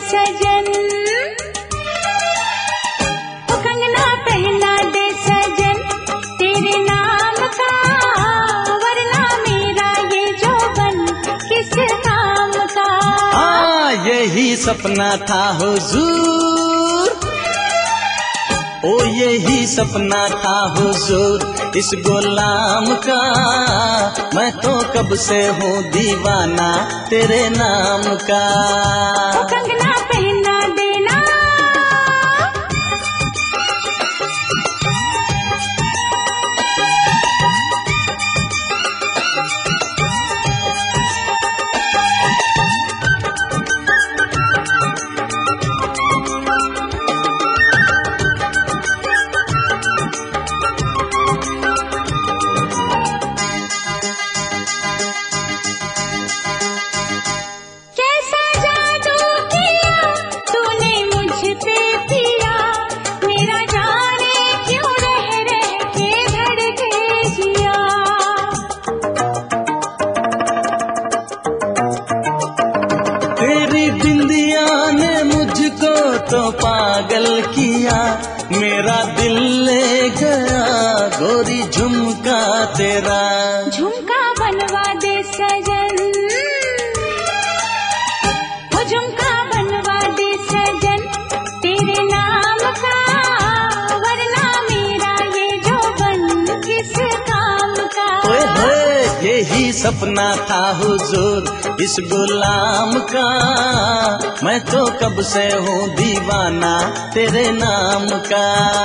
सजन, ओ कंगना पहना दे सजन तेरे नाम का, वरना मेरा ये जोबन किस काम का। यही सपना था हुजूर, ओ यही सपना था हुजूर इस गुलाम का, मैं तो कब से हूँ दीवाना तेरे नाम का। ओ कंगना पहना देना, तो पागल किया मेरा दिल ले गया, गोरी झुमका तेरा। झुमका बनवा दे सजन, वो झुमका बनवा दे सजन तेरे नाम का, वरना मेरा ये जोबन किस काम का। ओए होए यही सपना था हुजूर इस गुलाम का, मैं तो कब से हूँ दीवाना तेरे नाम का।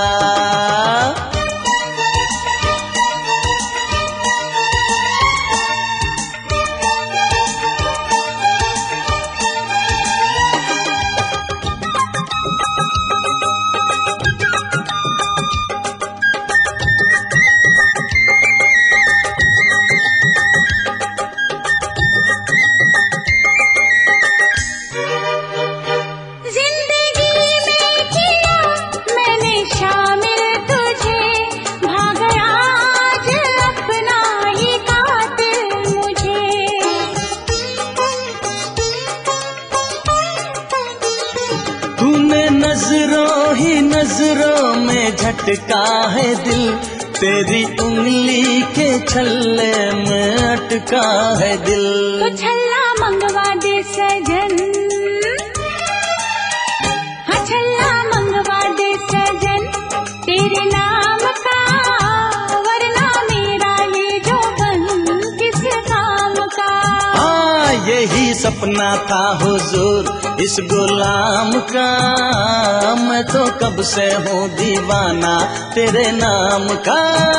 नजरों ही नजरों में झटका है दिल, तेरी उंगली के छल्ले में अटका है दिल। तो छल्ला मंगवा दे सजन, हाँ छल्ला मंगवा दे सजन तेरे नाम का, वरना मेरा ये जोबन किस काम का। यही सपना था हुजूर इस गुलाम का, मैं तो कब से हूँ दीवाना तेरे नाम का।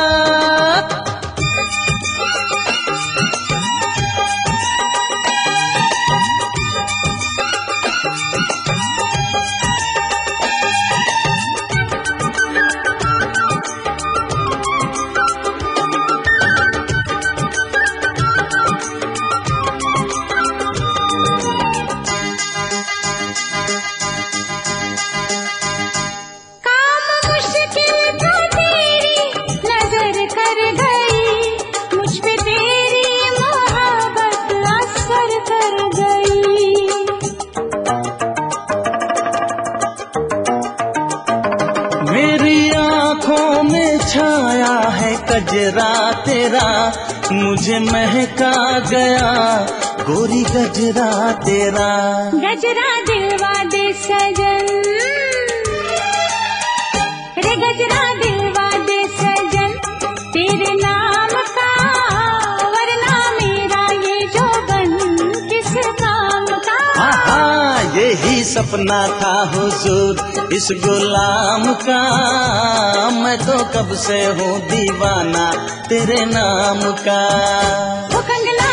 छाया है कजरा तेरा, मुझे महका गया गोरी गजरा तेरा। गजरा दिलवा दे सजन, रे गजरा दिलवा दे सजन तेरे नाम का, वरना मेरा ये जोबन किस काम का। यही सपना था हुजूर इस गुलाम का, मैं तो कब से हूँ दीवाना तेरे नाम का। वो कंगना